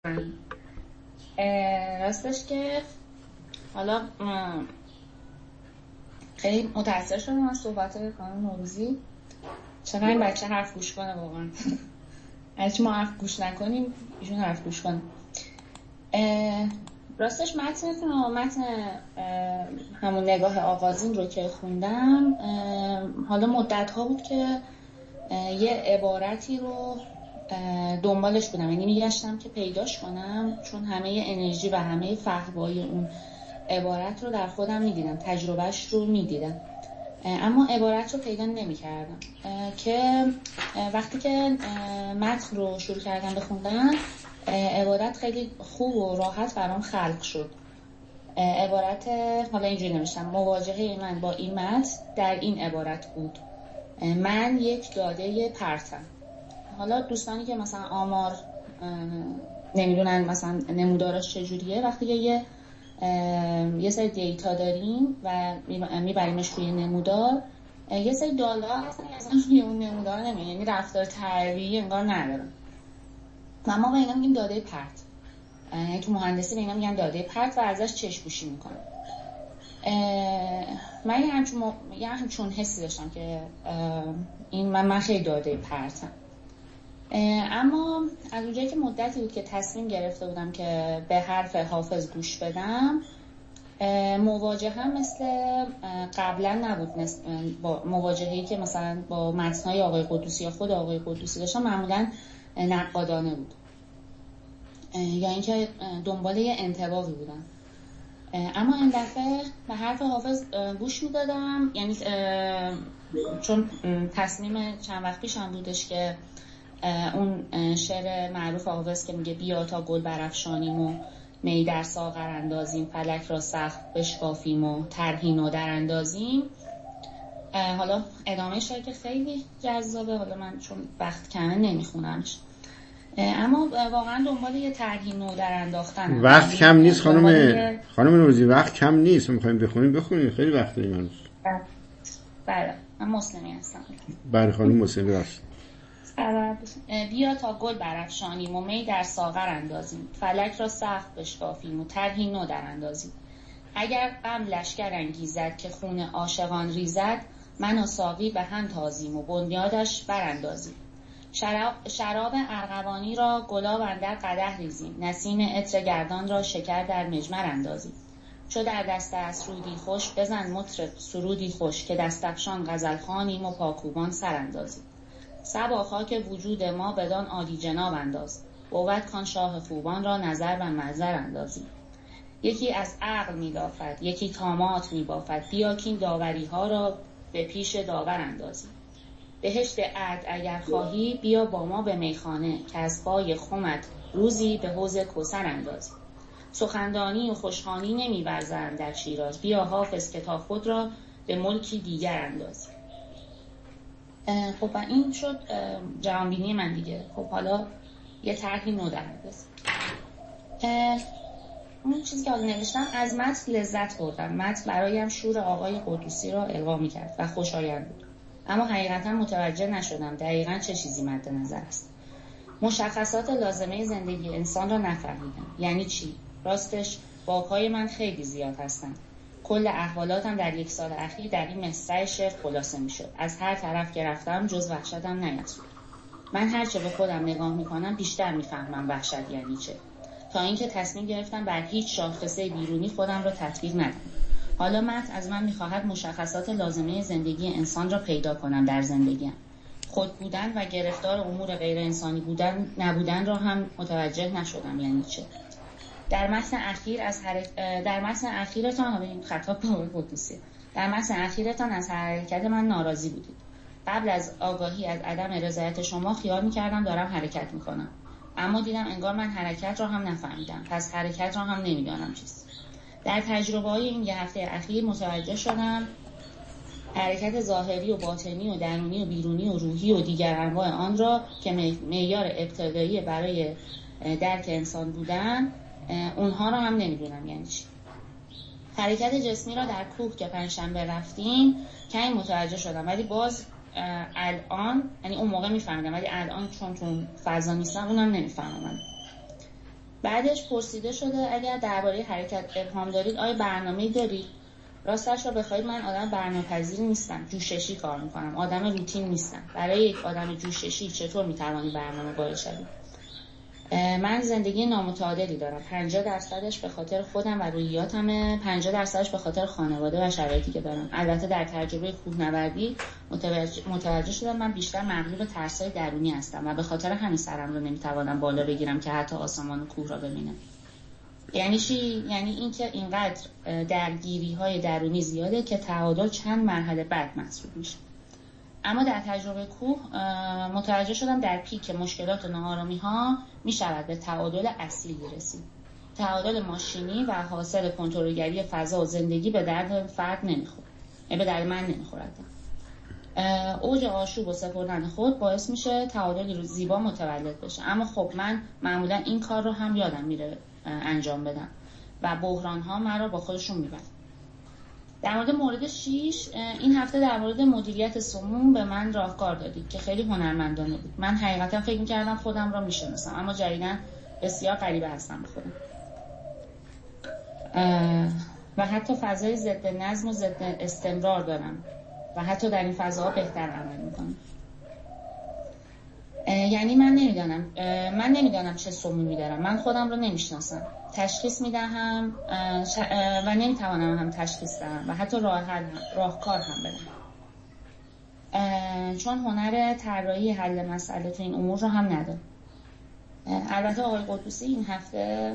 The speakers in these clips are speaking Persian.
راستش که حالا خیلی متاثر شدم از صحبت خانم نوروزی. چقدر این بچه حرف گوش کنه واقعا. اگه ما حرف گوش نکنیم ایشون حرف گوش کنه. راستش متن همون نگاه آغازین رو که خوندم، حالا مدت ها بود که یه عبارتی رو دنبالش بودم، یعنی میگشتم که پیداش کنم، چون همه انرژی و همه فحوای اون عبارت رو در خودم میدیدم، تجربهش رو میدیدم، اما عبارت رو پیدا نمی‌کردم. که وقتی که متن رو شروع کردم بخوندن، عبارت خیلی خوب و راحت برام خلق شد. عبارت حالا اینجوری نوشتم: مواجهه من با این متن در این عبارت بود: من یک داده پرتم. حالا دوستانی که مثلا آمار نمیدونن مثلا نمودارش چجوریه، وقتی که یه سری دیتا داریم و میبریمش توی نمودار، یه سری دالا هستن که اصلا توی اون نمودار نمیاد، یعنی رفتار تربیتی انگار ندارن و ما به اینا میگیم داده پرت. یعنی تو مهندسی به اینا میگن داده پرت و ازش چشم‌پوشی میکنن. من یه همچون حسی داشتم که من خیلی داده پرتم. اما از اونجایی که مدتی بود که تصمیم گرفته بودم که به حرف حافظ گوش بدم، مواجهه مثل قبلا نبود. با مواجهه‌ای که مثلا با متن‌های آقای قدوسی یا خود آقای قدوسی داشتم معمولاً نقادانه بود، یا اینکه دنبال یه انطباقی بودم. اما این دفعه به حرف حافظ گوش میدادم، یعنی چون تصمیم چند وقت پیشم بودش که اون شعر معروف حافظ که میگه بیا تا گل برافشانیم و می در ساغر اندازیم، فلک را سخت بشکافیم و طرحی نو در اندازیم. حالا ادامه شعر که خیلی جذابه، حالا من چون وقت کمه نمیخونمش، اما واقعا دنبال یه طرحی نو در انداختن. وقت کم نیست خانم نوروزی، وقت کم نیست. میخوایم بخونیم خیلی وقت داریم هنوز. بله من مسلمی هستم. بله خانم مسلمی هست. بیا تا گل برافشانیم و می در ساغر اندازیم، فلک را سخت بشکافیم و طرحی نو در اندازیم. اگر غم لشکر انگیزد که خون عاشقان ریزد، من و ساقی به هم تازیم و بنیادش براندازیم. شراب ارغوانی را گلاب اندر قدح ریزیم، نسیم عطر گردان را شکر در مجمر اندازیم. چو در دست اسرودی خوش، بزن مطرب سرودی خوش، که دستفشان غزلخوانیم و پاکوبان سر اندازیم. صبا خاک وجود ما بدان عالی جناب انداز، بود کان شاه خوبان را نظر و منظر اندازیم. یکی از عقل می‌لافد، یکی طامات می‌بافد، بیا کین داوری ها را به پیش داور اندازیم. بهشت عدل اگر خواهی، بیا با ما به میخانه، که از پای خمت روزی به حوض کوثر اندازیم. سخندانی و خوشخوانی نمی‌ورزند در شیراز، بیا حافظ کتاب خود را به ملکی دیگر اندازیم. خب این شد جهانبینی من دیگه. خب حالا یه طرحی نو در اندازیم. اون چیزی که حالا نوشتم، از متن لذت بردم. متن برایم شور آقای قدوسی را القا می‌کرد و خوشایند بود، اما حقیقتا متوجه نشدم دقیقاً چه چیزی مد نظر است. مشخصات لازمه زندگی انسان را نفهمیدم. یعنی چی؟ راستش باک‌های من خیلی زیاد هستند. کل احوالاتم در یک سال اخیر در این مصرع شعر خلاصه می‌شد. از هر طرف که رفتم جز وحشتم نیافزود. من هرچه به خودم نگاه می‌کنم بیشتر می‌فهمم وحشت یعنی چه، تا اینکه تصمیم گرفتم بر هیچ شاخصه بیرونی خودم را تطبیق ندم. حالا متن از من می‌خواهد مشخصات لازمه زندگی انسان را پیدا کنم در زندگیم. خود بودن و گرفتار امور غیر انسانی بودن نبودن را هم متوجه نشدم یعنی چه. در متن اخیرتان به این خطاب به قدوسی، در متن اخیرتان از حرکت من ناراضی بودید. قبل از آگاهی از عدم رضایت شما خیال می‌کردم دارم حرکت می‌کنم، اما دیدم انگار من حرکت را هم نفهمیدم، پس حرکت را هم نمی‌دانم چیست. در تجربه‌های این یه هفته اخیر متوجه شدم حرکت ظاهری و باطنی و درونی و بیرونی و روحی و دیگر انواع آن را که معیار ابتدایی برای درک انسان بودن، اونها را هم نمیدونم یعنی چی. حرکت جسمی را در کوه که پنجشنبه رفتیم کمی متوجه شدم، ولی باز الان، یعنی اون موقع میفهمیدم ولی الان چون تو فضا نیستم اونم نمیفهمم. بعدش پرسیده شده اگر درباره حرکت ابهام دارید آیا برنامه‌ای دارید؟ راستش رو بخواید من آدم برنامه‌پذیری نیستم، جوششی کار میکنم، آدم روتین نیستم. برای یک آدم جوششی چطور میتوانی برنامه قائل شوی؟ من زندگی نامتعادلی دارم. 50%ش به خاطر خودم و روحیاتمه، 50%ش به خاطر خانواده و شرایطی که دارم. البته در تجربه کوهنوردی متوجه شدم من بیشتر مغلوب ترس‌های درونی هستم و به خاطر همین سرم رو نمیتوانم بالا بگیرم که حتی آسمان و کوه را ببینم. یعنی چی؟ یعنی اینکه اینقدر درگیری‌های درونی زیاده که تعادل چند مرحله بعد محسوب میشه. اما در تجربه کوه متوجه شدم در پیک مشکلات و ناآرامی‌ها می‌شود به تعادل اصلی برسید. تعادل ماشینی و حاصل کنترلگری فضا و زندگی به درد فرد نمیخوره. به درد من نمیخورد. اوج آشوب و سپردن خود باعث میشه تعادلی رو زیبا متولد بشه. اما خب من معمولا این کار رو هم یادم میره انجام بدم و بحران‌ها مرا با خودشون میبرن. در مورد 6 این هفته در مورد مدیریت سموم به من راهکار دادید که خیلی هنرمندانه بود. من حقیقتا فکر می‌کردم خودم را میشناسم، اما جدیداً بسیار غریبه هستم به خودم. و حتی فضای ضد نظم و ضد استمرار دارم و حتی در این فضاها بهتر عمل می‌کنم. یعنی من نمیدانم چه سمومی دارم. من خودم رو نمیشناسم. تشخیص میدهم و نمیتوانم هم تشخیص دهم و حتی راهکار هم بدم. چون هنر طراحی حل مسئله این امور رو هم ندارم. البته آقای قدوسی این هفته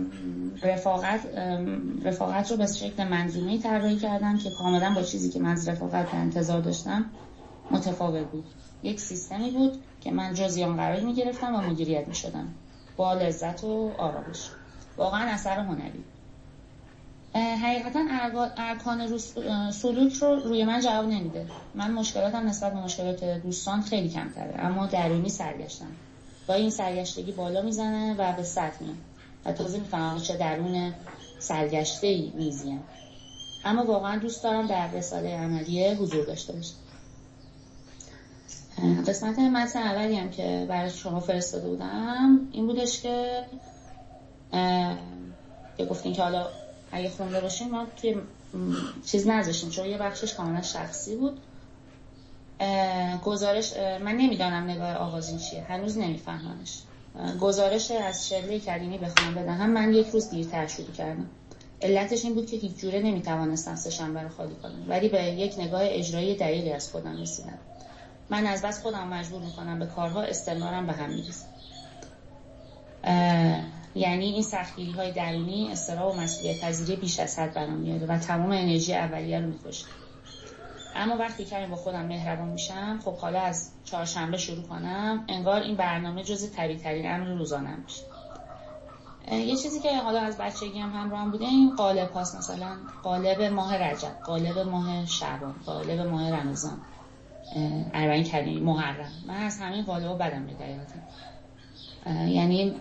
رفاقت رو به شکل منظومه‌ای طراحی کردم که کاملا با چیزی که من از رفاقت انتظار داشتم متفاوت بود. یک سیستمی بود که من جزئیان قرار می‌گرفتم و مدیریت می‌شدم با لذت و آرامش. واقعا اثر هنری. حقیقتا ارکان سلوک رو روی من جواب نمیده. من مشکلاتم نسبت به مشکلات دوستان خیلی کمتره، اما درونی سرگشتم. با این سرگشتگی بالا میزنه و به سطح میام و تازه میفهمم چه درون سرگشته‌ای میزیم. اما واقعا دوست دارم در رساله عملیه حضور داشته باشم. قسمت متن اولی هم که برای شما فرستاده بودم این بودش که گفتین که حالا اگه خونده باشین ما توی چیز نذاشتیم چون یه بخشش کاملا شخصی بود. گزارش من نمیدانم نگاه آغازین چیه، هنوز نمیفهممش. گزارش از شله کریمی بخوام بدهم من یک روز دیرتر شروع کردم. علتش این بود که هیچ جوره نمیتوانستم سه‌شنبه رو خالی کنم، ولی به یک نگاه اجرایی دقیقی از خودم رسیدم. من از بس خودم مجبور میکنم به کارها استمرارم به هم میریزم. یعنی این سختگیری‌های درونی اضطراب و مسئولیت پذیری بیش از حد برام میاره و تمام انرژی اولیه رو می‌کشه. اما وقتی کمی با خودم مهربان میشم، خب حالا از چهارشنبه شروع کنم، انگار این برنامه جزء طبیعی‌ترین امر روزانه‌ام میشه. یه چیزی که حالا از بچگی هم همراهم بوده این قالب هاست، مثلا قالب ماه رجب، قالب ماه شعبان، قالب ماه رمضان، اربعین کریمی، محرم. من از همین قالب‌ها بدم میاد حقیقتا. یعنی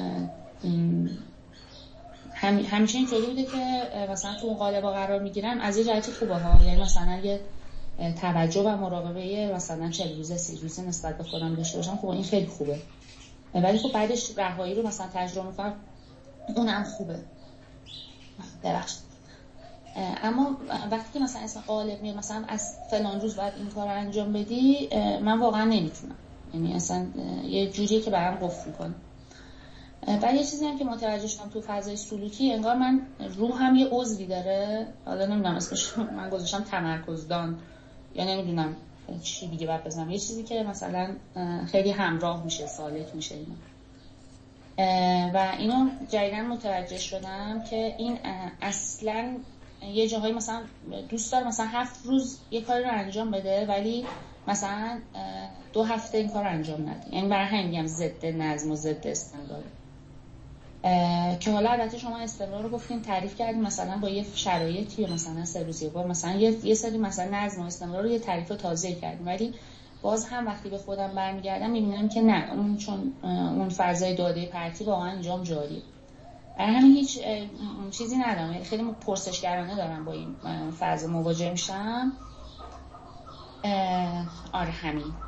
همیشه اینطوری بوده که مثلا تو اون قالب‌ها قرار میگیرم از یه جهتی خوبه ها، یعنی مثلا یه توجه و مراقبه مثلا 40 روزه 30 روزه نسبت به خودم داشته باشم، خب این خیلی خوبه. ولی خب بعدش رهایی رو مثلا تجربه می‌کنم، اونم خوبه. درخشت. اما وقتی که مثلا اسم قالب میاد مثلا از فلان روز باید این کار رو انجام بدی، من واقعا نمیتونم. یعنی اصلا یه جوریه که برام قفل می‌کنه. بعد یه چیزی هم که متوجه شدم تو فضای سلوکی، انگار من روحم یه عضوی داره، حالا نمیدونم اسمش من گذاشتم تمرکزدان یا نمیدونم چی دیگه بعد بزنم، یه چیزی که مثلا خیلی همراه میشه، سالک میشه اینا. و اینو جدیداً متوجه شدم که این اصلاً یه جاهایی مثلا دوست داره مثلا 7 روز یه کاری رو انجام بده ولی مثلا 2 هفته این کار رو انجام نده. یعنی برای همین میگم ضد نظم و ضد استمرار. که حالا البته شما استمرار رو گفتین تعریف کردین مثلا با یه شرایطی مثلا 3 روز یه بار مثلا یه سری مثلا نظم و استمرار رو یه تعریف تازه کردین، ولی باز هم وقتی به خودم برمیگردم میبینم که نه، اون چون اون فضای داده پرتی واقعا اینجام جاریه. برای همین هیچ چیزی ندارم، یعنی خیلی پرسشگرانه دارم با این فضا مواجه میشم. آره همین.